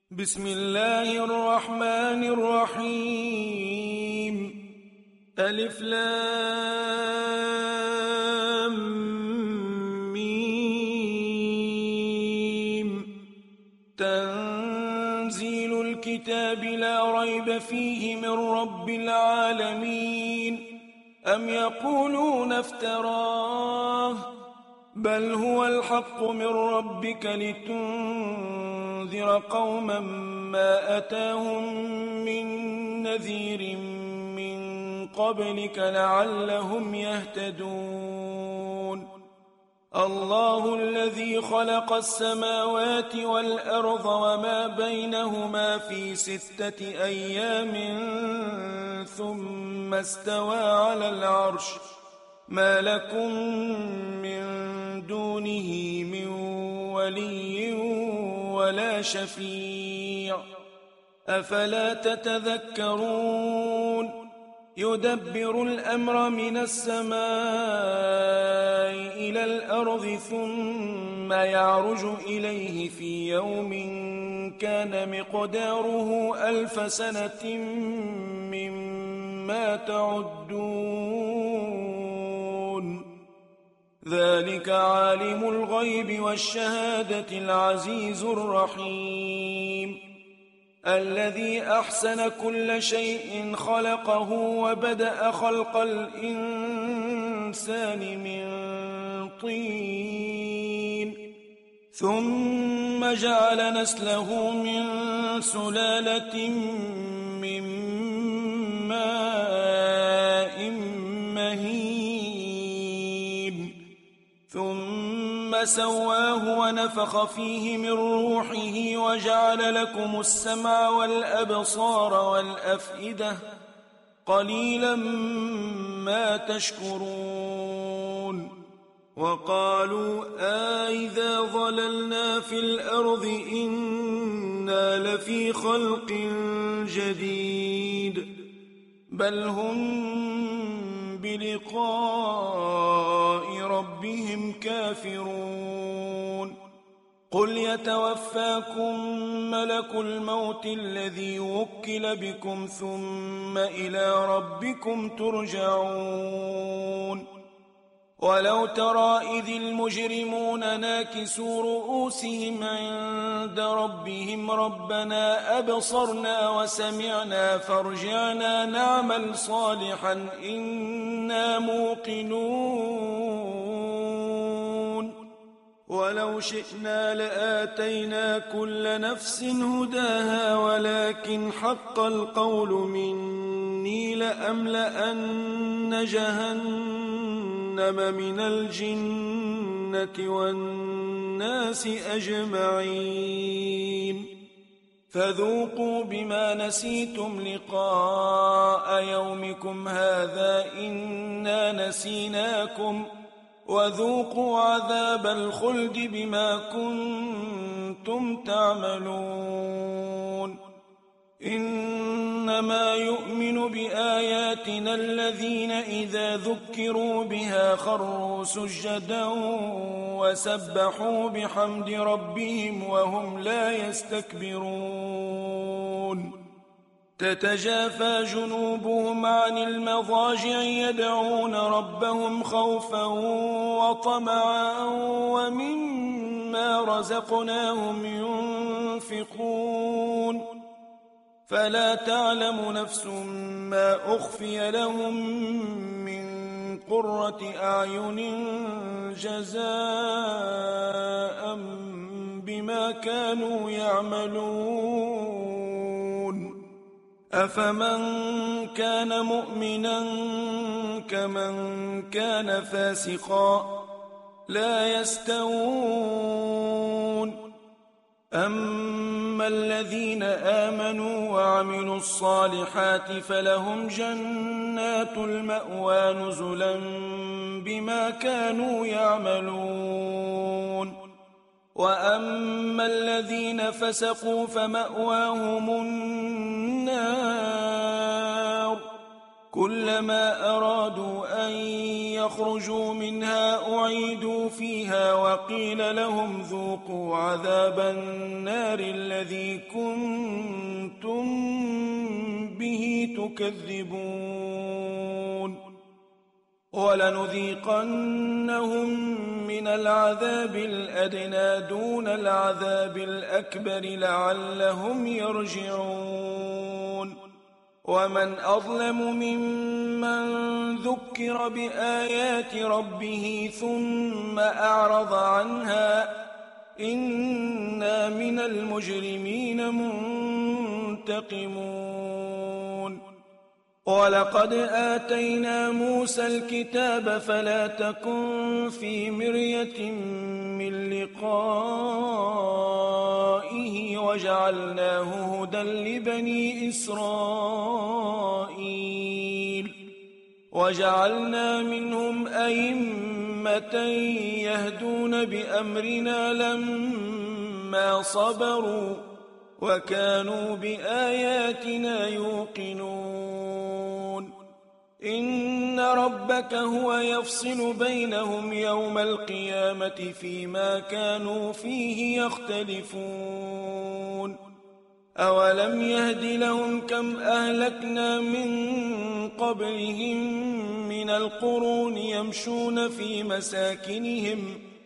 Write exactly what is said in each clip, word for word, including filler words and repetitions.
بسم الله الرحمن الرحيم. ألف لام ميم. تنزيل الكتاب لا ريب فيه من رب العالمين. أم يقولون افتراه بل هو الحق من ربك لتنذر قوما ما أتاهم من نذير من قبلك لعلهم يهتدون. الله الذي خلق السماوات والأرض وما بينهما في ستة أيام ثم استوى على العرش ما لكم من دونه من ولي ولا شفيع أفلا تتذكرون. يدبر الأمر من السماء إلى الأرض ثم يعرج إليه في يوم كان مقداره ألف سنة مما تعدون. ذلك عالم الغيب والشهادة العزيز الرحيم الذي أحسن كل شيء خلقه وبدأ خلق الإنسان من طين ثم جعل نسله من سلالة من ماء مهين ثم سواه ونفخ فيه من روحه وجعل لكم السمع والأبصار والأفئدة قليلا ما تشكرون. وقالوا أإذا ضللنا في الأرض إنا لفي خلق جديد بل هم بلقاء ربهم كافرون. قل يتوفاكم ملك الموت الذي وكل بكم ثم إلى ربكم ترجعون. ولو ترى إذ المجرمون ناكسوا رؤوسهم عند ربهم ربنا أبصرنا وسمعنا فارجعنا نعمل صالحا إنا موقنون. ولو شئنا لآتينا كل نفس هداها ولكن حق القول مني لأملأن جهنم من الجنة والناس أجمعين. فذوقوا بما نسيتم لقاء يومكم هذا إنا نسيناكم وذوقوا عذاب الخلد بما كنتم تعملون. إنما يؤمن بآياتنا الذين إذا ذكروا بها خروا سجدا وسبحوا بحمد ربهم وهم لا يستكبرون. تتجافى جنوبهم عن المضاجع يدعون ربهم خوفا وطمعا ومما رزقناهم ينفقون. فلا تعلم نفس ما أخفي لهم من قرة أعين جزاء بما كانوا يعملون. أفمن كان مؤمنا كمن كان فاسقا لا يستوون. أما الذين آمنوا وعملوا الصالحات فلهم جنات المأوى نزلا بما كانوا يعملون. وأما الذين فسقوا فمأواهم النار كلما أرادوا أن يخرجوا منها أعيدوا فيها وقيل لهم ذوقوا عذاب النار الذي كنتم به تكذبون ولنذيقنهم من العذاب الأدنى دون العذاب الأكبر لعلهم يرجعون ومن أظلم ممن ذكر بآيات ربه ثم أعرض عنها إنا من المجرمين منتقمون ولقد آتينا موسى الكتاب فلا تكن في مرية من لقائه وجعلناه هدى لبني إسرائيل وجعلنا منهم أئمة يهدون بأمرنا لما صبروا وكانوا بآياتنا يوقنون إن ربك هو يفصل بينهم يوم القيامة فيما كانوا فيه يختلفون أولم يهد لهم كم أهلكنا من قبلهم من القرون يمشون في مساكنهم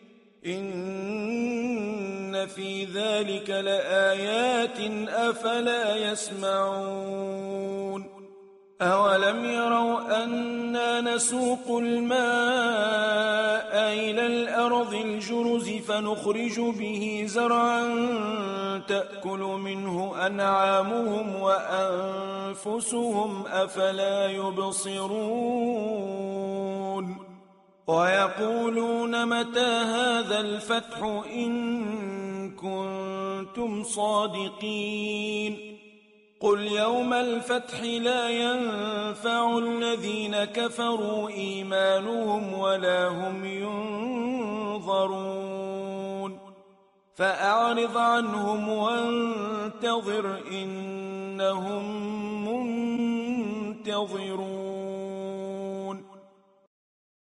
إن في ذلك لآيات أفلا يسمعون أولم يروا أنا نسوق الماء إلى الأرض الجرز فنخرج به زرعا تأكل منه أنعامهم وأنفسهم أفلا يبصرون ويقولون متى هذا الفتح إن كنتم صادقين قل يوم الفتح لا ينفع الذين كفروا إيمانهم ولا هم ينظرون فأعرض عنهم وانتظر إنهم